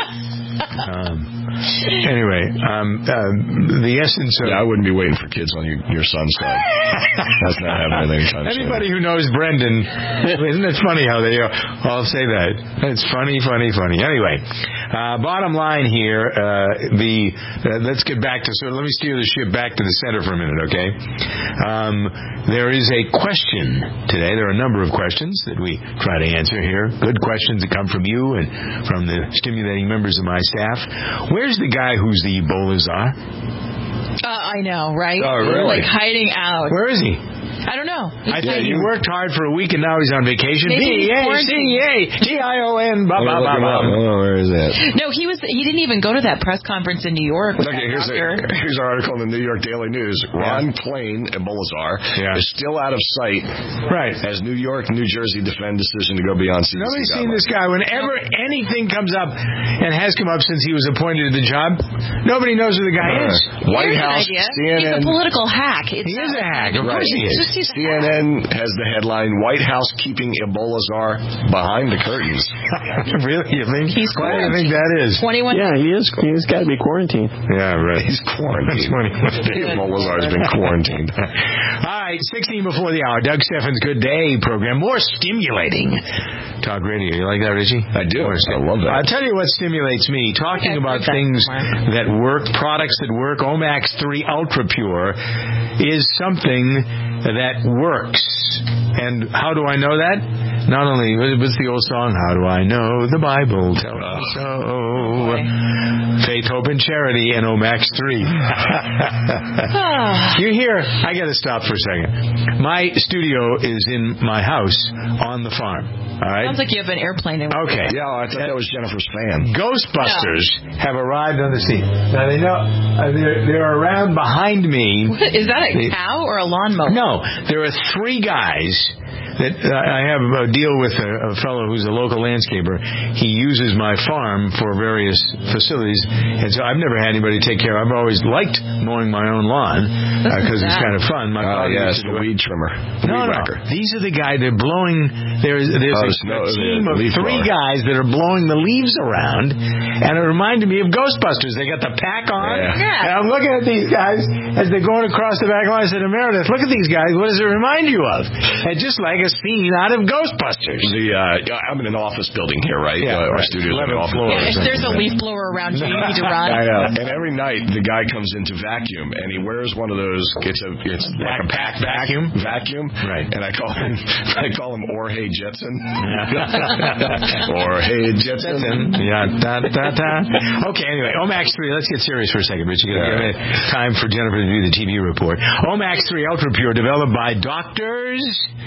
um, anyway, um, uh, the essence of... Yeah, I wouldn't be waiting for kids on your, your son's side. That's not happening anytime soon. Anybody who knows Brendan, isn't it funny how they all say that? It's funny, funny, funny. Anyway, uh, bottom line here, uh, the uh, let's get back to... So let me steer the ship back to the center for a minute, okay? Um, there is a question today. There are a number of questions that we try to answer here. Good questions that come from you and from the stimulating members of my staff. Where's the guy who's the Ebola czar? Uh, I know, right? Oh, really? Like hiding out. Where is he? I don't know. I think he worked hard for a week and now he's on vacation. Maybe B A C A T I O N. Oh, where is that? No, he was. He didn't even go to that press conference in New York. Okay, here's, a, here's our article in the New York Daily News. Ron yeah. Klain, Ebola czar, yeah. is still out of sight. Right. As New York, New Jersey defend decision to go beyond C D C. Nobody's seen this guy. Whenever anything comes up and has come up since he was appointed to the job, nobody knows who the guy uh, is. White House, C N N. He's a political hack. It's he is a hack. Of right. course he is. C N N has the headline, White House keeping Ebola czar behind the curtains. Really? You think? He's Why do you think that is? twenty-one Yeah, he is. He's got to be quarantined. Yeah, right. He's quarantined. The Ebola czar's been quarantined. All right, sixteen before the hour. Doug Steffens' Good Day program. More stimulating talk radio. You like that, Richie? I do. I love that. I'll tell you what stimulates me. Talking about things that work, products that work. Omax three Ultra Pure is something that works. And how do I know that? Not only, what's the old song? How do I know? The Bible tells me so. Faith, Hope, and Charity and Omax three. You hear, I got to stop for a second. My studio is in my house on the farm. All right? Sounds like you have an airplane. In okay. Yeah, I thought that was Jennifer's fan. Ghostbusters yeah. have arrived on the scene. Now, they know, uh, they're, they're around behind me. What, is that a they, cow or a lawnmower? No, there are three guys that uh, I have a deal with a, a fellow who's a local landscaper. He uses my farm for various facilities, and so I've never had anybody take care. I've always liked mowing my own lawn because uh, it's kind of fun. My oh, yes, the weed trimmer. No, weed no. Whacker. These are the guys that are blowing. There's, there's oh, a, no, a team of three blower. guys that are blowing the leaves around, and it reminded me of Ghostbusters. They got the pack on, yeah. Yeah. and I'm looking at these guys as they're going across the back line. I said to Meredith, look at these guys. What does it remind you of? And just like a scene out of Ghostbusters. The uh, I'm in an office building here, right? Yeah, uh, our right. studio's in an office. Yeah, if there's a leaf blower around you, you need to run. I know. And every night the guy comes in to vacuum, and he wears one of those. It's a it's like a pack vacuum. Vacuum. Right. And I call him I call him Jorge Jetson. Jorge Jetson. Yeah. Da, da, da. Okay. Anyway, Omax three. Let's get serious for a second, Rich. You got yeah. time for Jennifer to do the T V report. Omax three Ultra Pure, developed by doctors.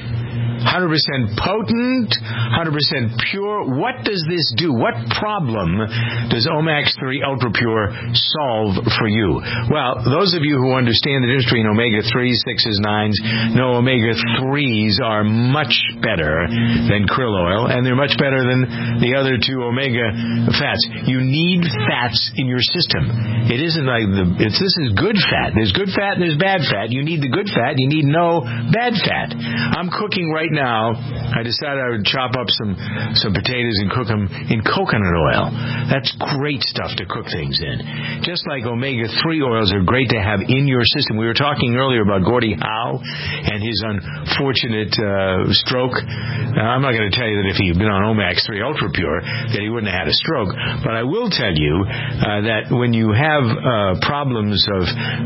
one hundred percent potent, one hundred percent pure. What does this do? What problem does Omax three Ultra Pure solve for you? Well, those of you who understand the industry in omega threes, sixes, nines know omega threes are much better than krill oil, and they're much better than the other two omega fats. You need fats in your system. It isn't like the, it's, this is good fat. There's good fat and there's bad fat. You need the good fat. You need no bad fat. I'm cooking right now. I decided I would chop up some, some potatoes and cook them in coconut oil. That's great stuff to cook things in. Just like omega three oils are great to have in your system. We were talking earlier about Gordie Howe and his unfortunate uh, stroke. Now, I'm not going to tell you that if he had been on Omax three Ultra Pure that he wouldn't have had a stroke, but I will tell you uh, that when you have uh, problems of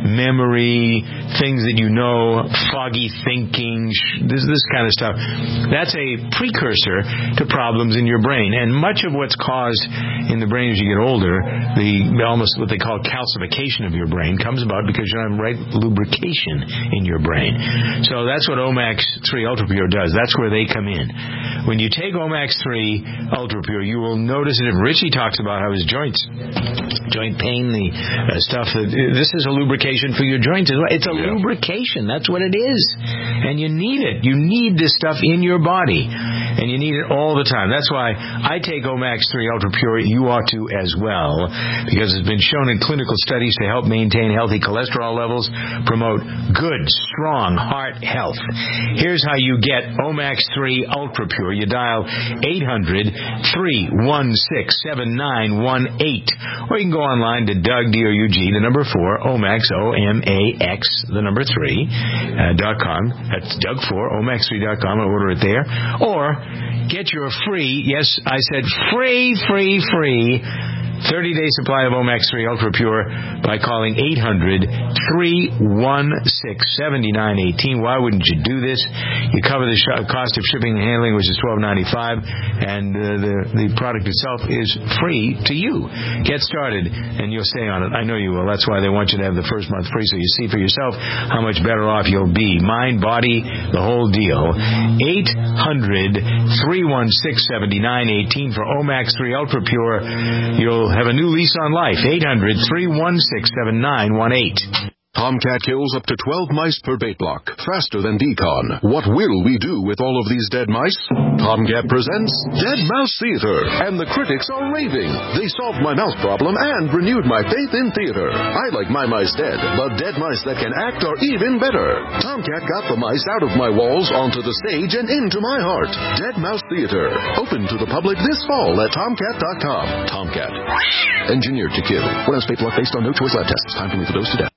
memory, things that you know, foggy thinking, sh- this, this kind of stuff, that's a precursor to problems in your brain. And much of what's caused in the brain as you get older, the almost what they call calcification of your brain, comes about because you don't have right lubrication in your brain. So that's what Omax three Ultra Pure does. That's where they come in. When you take Omax three Ultra Pure, you will notice it. If Richie talks about how his joints, joint pain, the uh, stuff, that this is a lubrication for your joints as well. It's a yeah. lubrication. That's what it is. And you need it. You need this stuff in your body, and you need it all the time. That's why I take Omax three Ultra Pure. You ought to as well, because it's been shown in clinical studies to help maintain healthy cholesterol levels, promote good, strong heart health. Here's how you get Omax three Ultra Pure. You dial eight hundred, three one six, seven nine one eight, or you can go online to Doug, D O U G, the number four, Omax, O M A X, the number three, uh, dot com. That's Doug four, Omax three dot com. Order it there. Or get your free, yes, I said free, free, free, thirty-day supply of Omax three Ultra Pure by calling eight hundred, three one six, seven nine one eight. Why wouldn't you do this? You cover the sh- cost of shipping and handling, which is twelve ninety-five, and uh, the, the product itself is free to you. Get started, and you'll stay on it. I know you will. That's why they want you to have the first month free, so you see for yourself how much better off you'll be. Mind, body, the whole deal. eight hundred, three one six, seven nine one eight for Omax three Ultra Pure. You'll have a new lease on life. eight hundred, three one six, seven nine one eight. Tomcat kills up to twelve mice per bait block, faster than Decon. What will we do with all of these dead mice? Tomcat presents Dead Mouse Theater, and the critics are raving. They solved my mouse problem and renewed my faith in theater. I like my mice dead, but dead mice that can act are even better. Tomcat got the mice out of my walls, onto the stage, and into my heart. Dead Mouse Theater, open to the public this fall at tomcat dot com. Tomcat, engineered to kill. One ounce bait block based on no choice lab tests. Time to move the dose to death.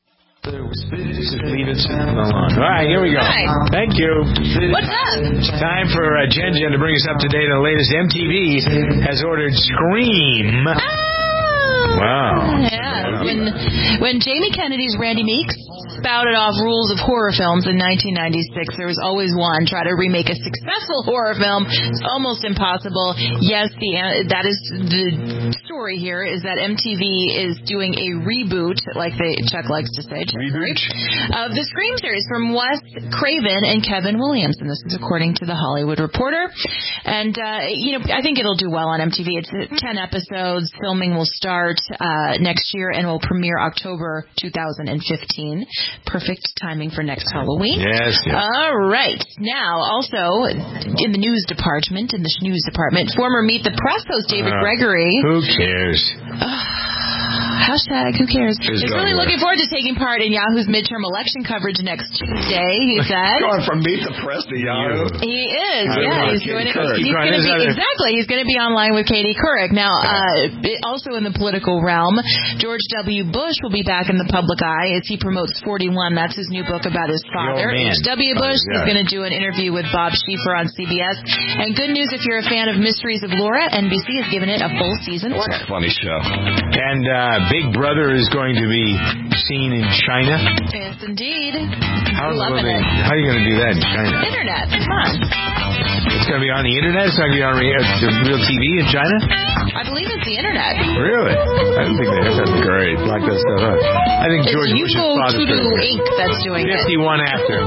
Just leave it alone. All right, here we go. Hi. Thank you. What's up? Time for uh, Jen Jen to bring us up to date on the latest. M T V has ordered Scream. Oh. Wow. Yeah. When when Jamie Kennedy's Randy Meeks spouted off rules of horror films in nineteen ninety-six, there was always one: try to remake a successful horror film. It's almost impossible. Yes, the that is the story here is that M T V is doing a reboot, like they Chuck likes to say, Chuck, reboot of the Scream series from Wes Craven and Kevin Williams, and this is according to the Hollywood Reporter. And uh, you know, I think it'll do well on M T V. It's ten episodes. Filming will start uh, next year and will premiere October two thousand fifteen. Perfect timing for next Halloween. Yes, yes. All right. Now, also in the news department, in the news department, former Meet the Press host David uh, Gregory. Who cares? Hashtag, who cares? He's He's really going looking forward to taking part in Yahoo's midterm election coverage next Tuesday, he said. Going from Meet the Press to Yahoo. He is, I yeah. He's Katie doing it. Couric. He's going to be, exactly. He's going to be online with Katie Couric. Now, uh, also in the political realm, George W. Bush will be back in the public eye as he promotes forty-one. That's his new book about his father. H W. Bush is going to do an interview with Bob Schieffer on C B S. And good news if you're a fan of Mysteries of Laura, N B C has given it a full season order. Funny show. And uh, Big Brother is going to be seen in China. Yes, indeed. How, Loving they, it. how are you going to do that in China? Internet. Come on. It's going to be on the Internet? It's not going to be on re- uh, real T V in China? I believe it's the Internet. Really? I don't think they have that. Great. Like that stuff up. I think George it's Bush's Yuko father... Tudu Incorporated that's doing fifty-one it. after.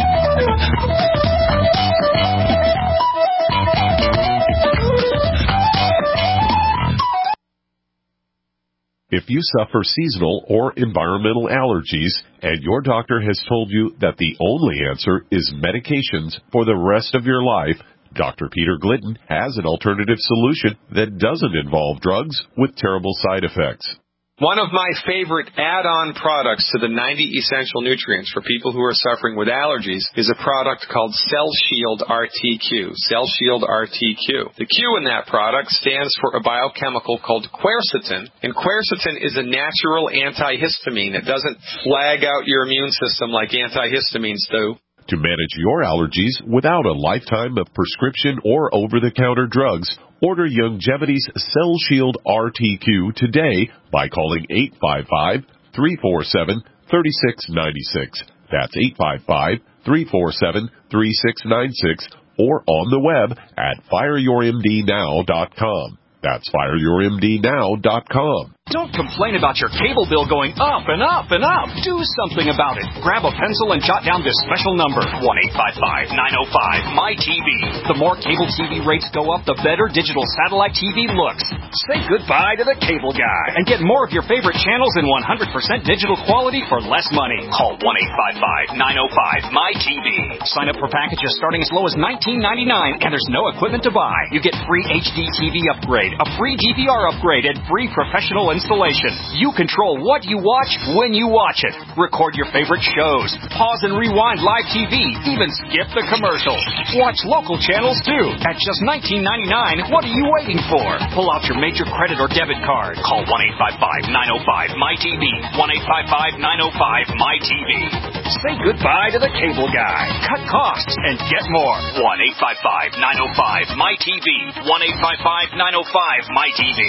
If you suffer seasonal or environmental allergies and your doctor has told you that the only answer is medications for the rest of your life, Doctor Peter Glidden has an alternative solution that doesn't involve drugs with terrible side effects. One of my favorite add-on products to the ninety essential nutrients for people who are suffering with allergies is a product called Cell Shield R T Q. Cell Shield R T Q. The Q in that product stands for a biochemical called quercetin, and quercetin is a natural antihistamine. It doesn't flag out your immune system like antihistamines do. To manage your allergies without a lifetime of prescription or over-the-counter drugs, order Youngevity's Cell Shield R T Q today by calling eight five five, three four seven, three six nine six. That's eight five five, three four seven, three six nine six or on the web at fire your m d now dot com. That's fire your m d now dot com. Don't complain about your cable bill going up and up and up. Do something about it. Grab a pencil and jot down this special number, one eight five five, nine oh five, M Y T V. The more cable T V rates go up, the better digital satellite T V looks. Say goodbye to the cable guy and get more of your favorite channels in one hundred percent digital quality for less money. Call one eight five five, nine oh five, M Y T V. Sign up for packages starting as low as nineteen ninety-nine, and there's no equipment to buy. You get free H D T V upgrade, a free D V R upgrade, and free professional installation. You control what you watch when you watch it. Record your favorite shows. Pause and rewind live T V. Even skip the commercials. Watch local channels too. At just nineteen ninety-nine, what are you waiting for? Pull out your major credit or debit card. Call one eight five five, nine oh five, M Y T V. one eight five five, nine oh five, M Y T V. Say goodbye to the cable guy. Cut costs and get more. one eight five five, nine oh five, M Y T V. one eight five five, nine oh five, M Y T V.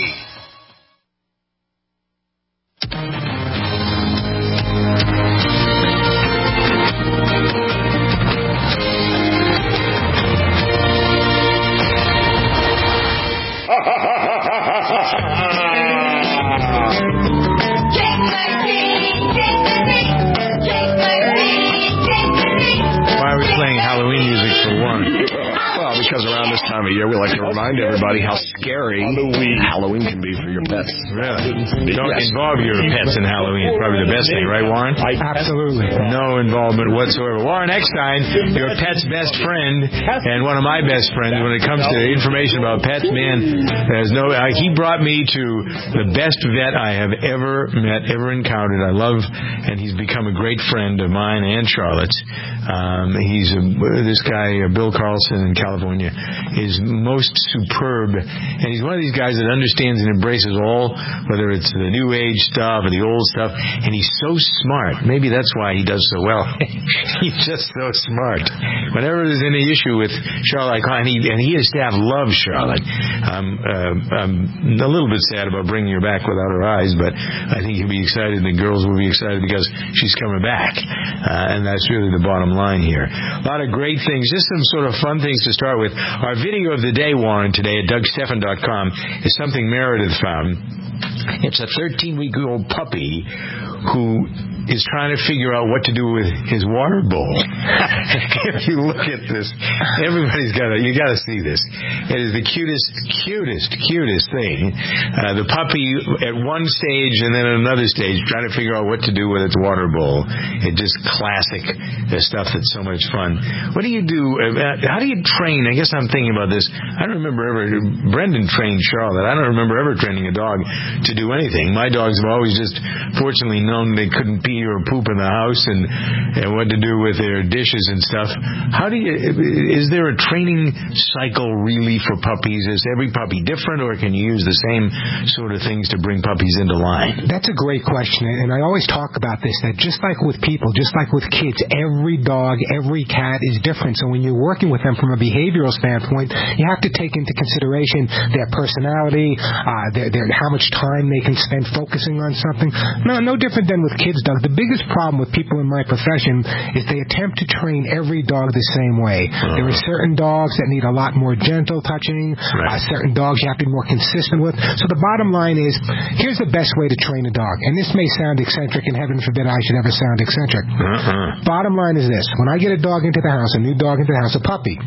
Why are we playing Halloween music for one? Well, because around this time of year, we like to remind everybody how scary Halloween, Halloween can be for your pets. Really? Don't Yes. involve your pets in Halloween. It's probably the best thing, right, Warren? Absolutely. No involvement whatsoever. Warren Eckstein, your pet's best friend, and one of my best friends when it comes to information about pets, man, there's no, uh, he brought me to the best vet I have ever met, ever encountered. I love, and he's become a great friend of mine and Charlotte's. Um, he's a, this guy, uh, Bill Carlson in California, is most superb, and he's one of these guys that understands and embraces all, whether it's the new age stuff or the old stuff, and he's so smart. Maybe that's why he does so well. He's just so smart. Whenever there's any issue with Charlotte, and he, and he and his staff love Charlotte. Um, uh, I'm a little bit sad about bringing her back without her eyes, but I think he'll be excited, and the girls will be excited because she's coming back, uh, and that's really the bottom line here. A lot of great things, just some sort of fun things to start with. Our video of the day, Warren, today at Doug Stephan dot com is something Meredith found. It's a thirteen-week-old puppy who is trying to figure out what to do with his water bowl. If you look at this, everybody's got to, you got to see this. It is the cutest, cutest, cutest thing. Uh, the puppy at one stage and then at another stage trying to figure out what to do with its water bowl. It just classic the stuff that's so much fun. What do you do? Uh, how do you train? I guess I'm thinking about this. I don't remember ever, Brendan trained Charlotte. I don't remember ever training a dog to do anything. My dogs have always just fortunately known they couldn't pee or poop in the house and, and what to do with their dishes and stuff. How do you, is there a training cycle really for puppies? Is every puppy different, or can you use the same sort of things to bring puppies into line? That's a great question, and I always talk about this, that just like with people, just like with kids, every dog, every cat is different. So when you're working with them from a behavioral standpoint, you have to take into consideration their personality, uh, their, their, how much time they can spend focusing on something. No, no different than with kids, Doug. The biggest problem with people in my profession is they attempt to train every dog the same way. Uh-huh. There are certain dogs that need a lot more gentle touching, right. uh, certain dogs you have to be more consistent with. So the bottom line is, here's the best way to train a dog. And this may sound eccentric, and heaven forbid I should ever sound eccentric. Uh-huh. Bottom line is this. When I get a dog into the house, a new dog into the house, a puppy,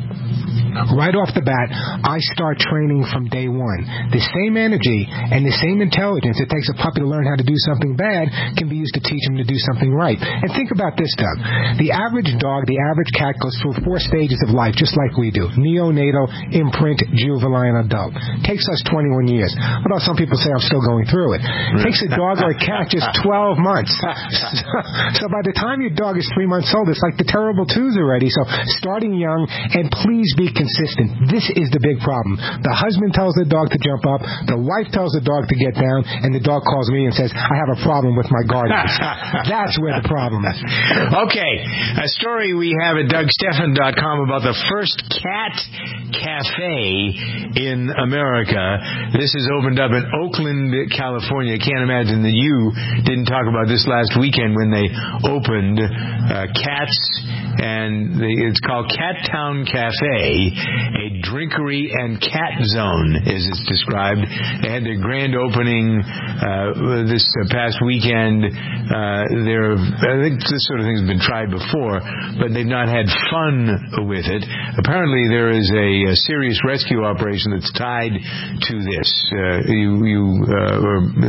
right off the bat, I start training from day one. The same energy and the same intelligence it takes a puppy to learn how to do something bad can be used to teach him to do something right. And think about this, Doug. The average dog, the average cat goes through four stages of life, just like we do. Neonatal, imprint, juvenile, adult. Takes us twenty-one years. Although some people say I'm still going through it. Takes a dog or a cat just twelve months. So, so by the time your dog is three months old, it's like the terrible twos already. So starting young, and please be consistent. This is the big problem. The husband tells the dog to jump up, the wife tells the dog to get down, and the dog calls me and says, I have a problem with my guardians. That's where the problem is. Okay, a story we have at Doug Stephan dot com about the first cat cafe in America. This has opened up in Oakland, California. I can't imagine that you didn't talk about this last weekend when they opened uh, Cats, and the, it's called Cat Town Cafe, a drinkery and cat zone, as it's described. They had their grand opening uh, this uh, past weekend. Uh, there, I think this sort of thing has been tried before, but they've not had fun with it. Apparently, there is a, a serious rescue operation that's tied to this. Uh, you, you uh,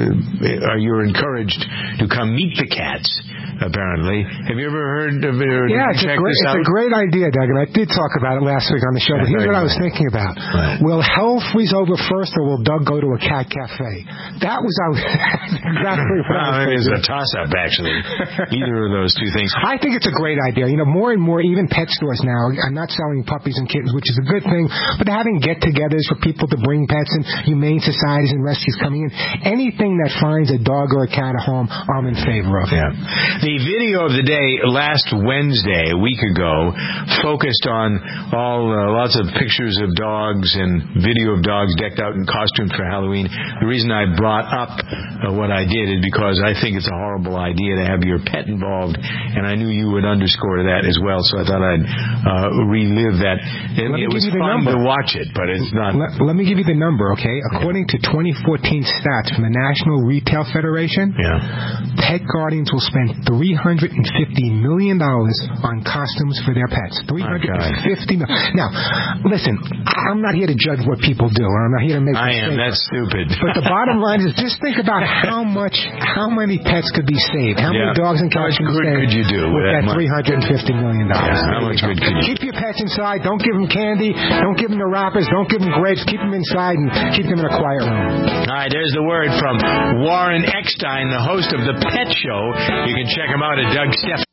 are you're encouraged to come meet the cats. Apparently, have you ever heard of it? Or yeah, it's, a great, it's a great idea, Doug, and I did talk about it last week on the show. But here's what I was thinking about: right. Will hell freeze over first, or will Doug go to a cat cafe? That was our, exactly what well, I was thinking. It is a toss-up, actually. Either of those two things. I think it's a great idea. You know, more and more, even pet stores now are not selling puppies and kittens, which is a good thing. But they're having get-togethers for people to bring pets, and humane societies and rescues coming in. Anything that finds a dog or a cat at home, I'm in favor of. Yeah. The video of the day last Wednesday, a week ago, focused on all uh, lots of pictures of dogs and video of dogs decked out in costumes for Halloween. The reason I brought up uh, what I did is because I think it's a horrible idea to have your pet involved, and I knew you would underscore that as well, so I thought I'd uh, relive that. It, it was fun to watch it, but it's not... Let, let me give you the number, okay? According to twenty fourteen stats from the National Retail Federation, yeah. pet guardians will spend three hundred fifty million dollars on costumes for their pets. three hundred fifty million dollars. Now, listen, I'm not here to judge what people do, or I'm not here to make I mistakes. am. That's stupid. But the bottom line is, just think about how much, how many pets could be saved. How yeah. many dogs and cats could be saved could you do with that three hundred fifty million dollars? Yeah, how much good could you do? Keep your pets inside. Don't give them candy. Don't give them the wrappers. Don't give them grapes. Keep them inside and keep them in a quiet room. All right, there's the word from Warren Eckstein, the host of The Pet Show. You can check him out at Doug Stephan.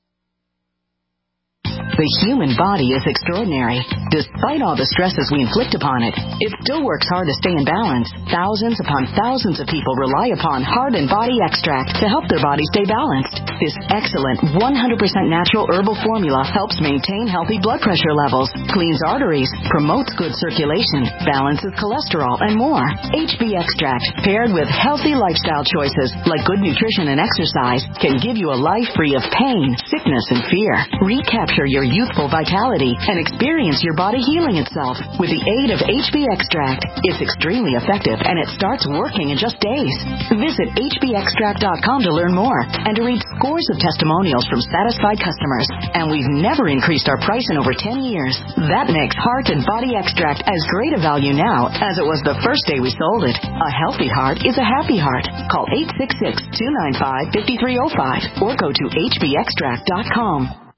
The human body is extraordinary. Despite all the stresses we inflict upon it, it still works hard to stay in balance. Thousands upon thousands of people rely upon Heart and Body Extract to help their body stay balanced. This excellent one hundred percent natural herbal formula helps maintain healthy blood pressure levels, cleans arteries, promotes good circulation, balances cholesterol, and more. H B Extract, paired with healthy lifestyle choices like good nutrition and exercise, can give you a life free of pain, sickness, and fear. Recapture your youthful vitality and experience your body healing itself with the aid of H B Extract. It's extremely effective and it starts working in just days. Visit H B extract dot com to learn more and to read scores of testimonials from satisfied customers. And we've never increased our price in over ten years. That makes Heart and Body Extract as great a value now as it was the first day we sold it. A healthy heart is a happy heart. Call eight six six, two nine five, five three zero five or go to H B extract dot com.